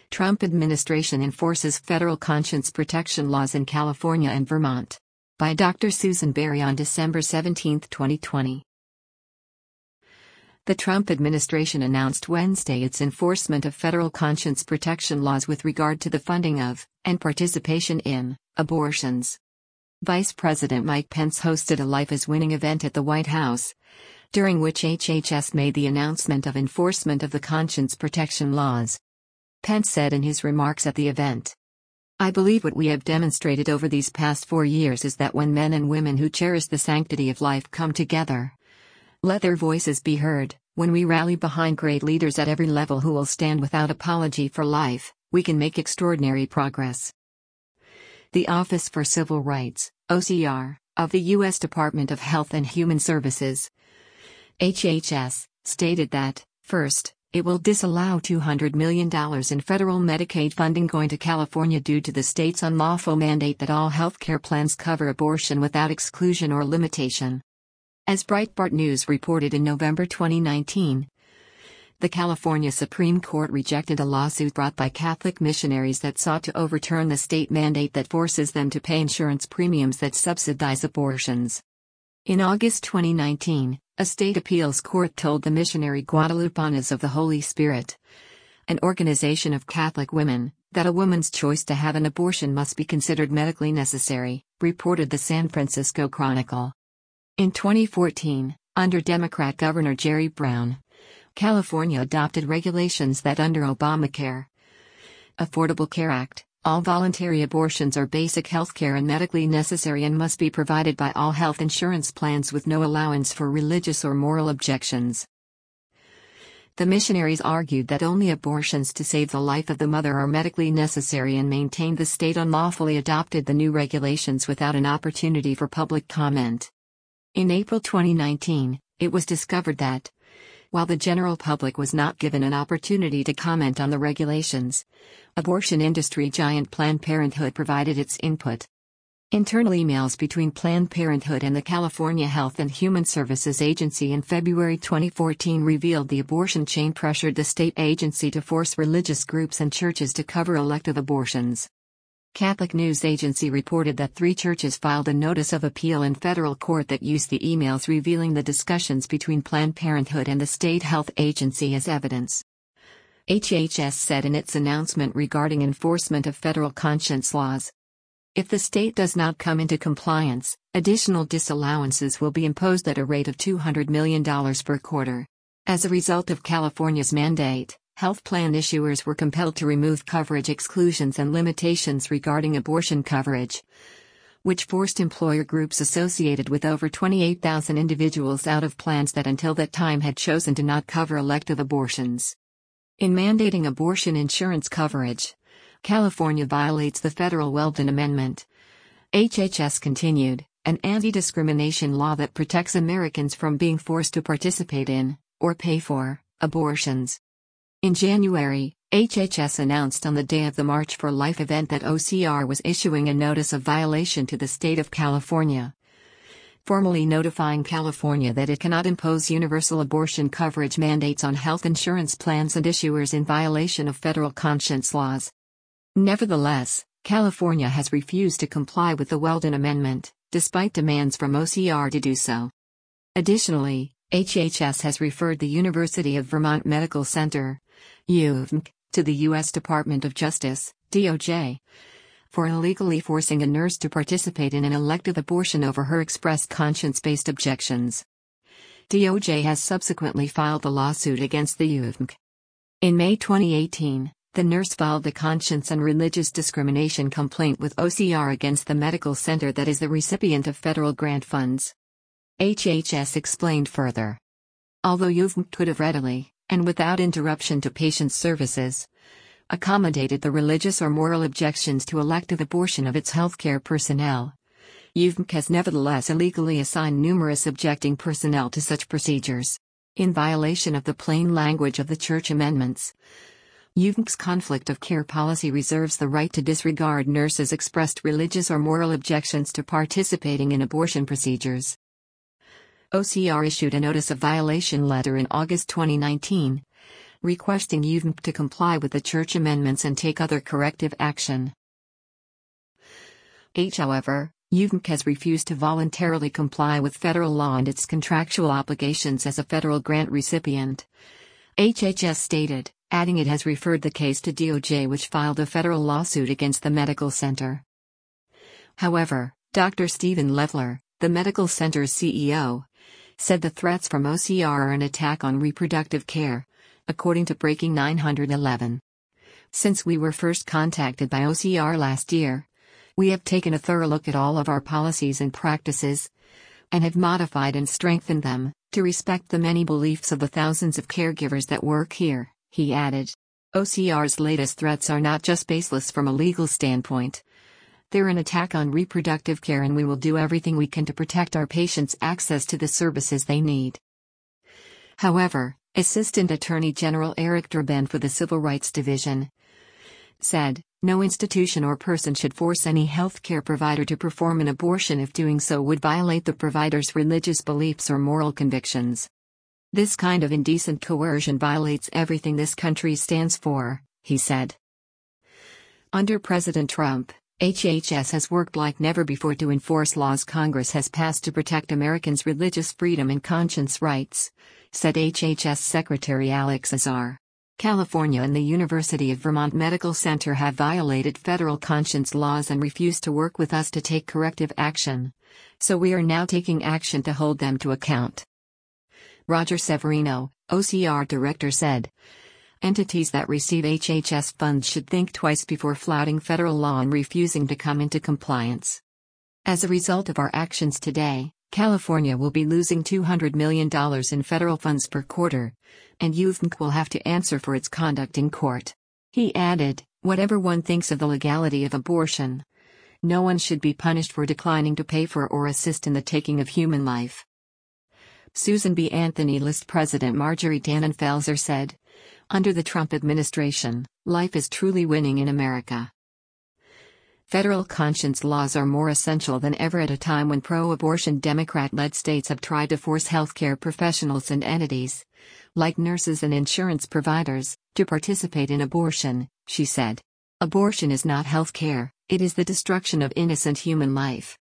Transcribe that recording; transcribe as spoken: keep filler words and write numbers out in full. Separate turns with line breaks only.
Trump administration enforces federal conscience protection laws in California and Vermont. By Doctor Susan Berry on December seventeenth, twenty twenty. The Trump administration announced Wednesday its enforcement of federal conscience protection laws with regard to the funding of, and participation in, abortions. Vice President Mike Pence hosted a Life is Winning event at the White House, during which H H S made the announcement of enforcement of the conscience protection laws. Pence said in his remarks at the event, "I believe what we have demonstrated over these past four years is that when men and women who cherish the sanctity of life come together, let their voices be heard, when we rally behind great leaders at every level who will stand without apology for life, we can make extraordinary progress." The Office for Civil Rights, O C R, of the U S Department of Health and Human Services, H H S, stated that, first, it will disallow two hundred million dollars in federal Medicaid funding going to California due to the state's unlawful mandate that all healthcare plans cover abortion without exclusion or limitation. As Breitbart News reported in November twenty nineteen, the California Supreme Court rejected a lawsuit brought by Catholic missionaries that sought to overturn the state mandate that forces them to pay insurance premiums that subsidize abortions. In August twenty nineteen, a state appeals court told the missionary Guadalupanas of the Holy Spirit, an organization of Catholic women, that a woman's choice to have an abortion must be considered medically necessary, reported the San Francisco Chronicle. In twenty fourteen, under Democrat Governor Jerry Brown, California adopted regulations that under Obamacare, Affordable Care Act, all voluntary abortions are basic health care and medically necessary and must be provided by all health insurance plans with no allowance for religious or moral objections. The missionaries argued that only abortions to save the life of the mother are medically necessary and maintained the state unlawfully adopted the new regulations without an opportunity for public comment. In April twenty nineteen, it was discovered that, while the general public was not given an opportunity to comment on the regulations, abortion industry giant Planned Parenthood provided its input. Internal emails between Planned Parenthood and the California Health and Human Services Agency in February twenty fourteen revealed the abortion chain pressured the state agency to force religious groups and churches to cover elective abortions. Catholic News Agency reported that three churches filed a notice of appeal in federal court that used the emails revealing the discussions between Planned Parenthood and the state health agency as evidence. H H S said in its announcement regarding enforcement of federal conscience laws, if the state does not come into compliance, additional disallowances will be imposed at a rate of two hundred million dollars per quarter. As a result of California's mandate, health plan issuers were compelled to remove coverage exclusions and limitations regarding abortion coverage, which forced employer groups associated with over twenty-eight thousand individuals out of plans that until that time had chosen to not cover elective abortions. In mandating abortion insurance coverage, California violates the federal Weldon Amendment. H H S continued, an anti-discrimination law that protects Americans from being forced to participate in, or pay for, abortions. In January, H H S announced on the day of the March for Life event that O C R was issuing a notice of violation to the state of California, formally notifying California that it cannot impose universal abortion coverage mandates on health insurance plans and issuers in violation of federal conscience laws. Nevertheless, California has refused to comply with the Weldon Amendment, despite demands from O C R to do so. Additionally, H H S has referred the University of Vermont Medical Center, U V M C, to the U S Department of Justice, D O J, for illegally forcing a nurse to participate in an elective abortion over her expressed conscience-based objections. D O J has subsequently filed a lawsuit against the U V M C. In May twenty eighteen, the nurse filed a conscience and religious discrimination complaint with O C R against the medical center that is the recipient of federal grant funds. H H S explained further. Although U V M C could have readily, and without interruption to patient services, accommodated the religious or moral objections to elective abortion of its healthcare personnel, U V M C has nevertheless illegally assigned numerous objecting personnel to such procedures. In violation of the plain language of the Church Amendments, U V M C's conflict of care policy reserves the right to disregard nurses' expressed religious or moral objections to participating in abortion procedures. O C R issued a notice of violation letter in August twenty nineteen, requesting U V M C to comply with the church amendments and take other corrective action. H. However, U V M C has refused to voluntarily comply with federal law and its contractual obligations as a federal grant recipient. H H S stated, adding it has referred the case to D O J, which filed a federal lawsuit against the medical center. However, Doctor Stephen Leffler, the medical center's C E O, said the threats from O C R are an attack on reproductive care, according to Breaking nine eleven. Since we were first contacted by O C R last year, we have taken a thorough look at all of our policies and practices, and have modified and strengthened them, to respect the many beliefs of the thousands of caregivers that work here, he added. O C R's latest threats are not just baseless from a legal standpoint. They're an attack on reproductive care, and we will do everything we can to protect our patients' access to the services they need. However, Assistant Attorney General Eric Durbin for the Civil Rights Division said, no institution or person should force any healthcare provider to perform an abortion if doing so would violate the provider's religious beliefs or moral convictions. This kind of indecent coercion violates everything this country stands for, he said. Under President Trump, H H S has worked like never before to enforce laws Congress has passed to protect Americans' religious freedom and conscience rights, said H H S Secretary Alex Azar. California and the University of Vermont Medical Center have violated federal conscience laws and refused to work with us to take corrective action, so we are now taking action to hold them to account. Roger Severino, O C R director, said, entities that receive H H S funds should think twice before flouting federal law and refusing to come into compliance. As a result of our actions today, California will be losing two hundred million dollars in federal funds per quarter, and U V M C will have to answer for its conduct in court. He added, whatever one thinks of the legality of abortion, no one should be punished for declining to pay for or assist in the taking of human life. Susan B. Anthony List President Marjorie Tannen Felser said, under the Trump administration, life is truly winning in America. Federal conscience laws are more essential than ever at a time when pro-abortion Democrat-led states have tried to force healthcare professionals and entities, like nurses and insurance providers, to participate in abortion, she said. Abortion is not healthcare, it is the destruction of innocent human life.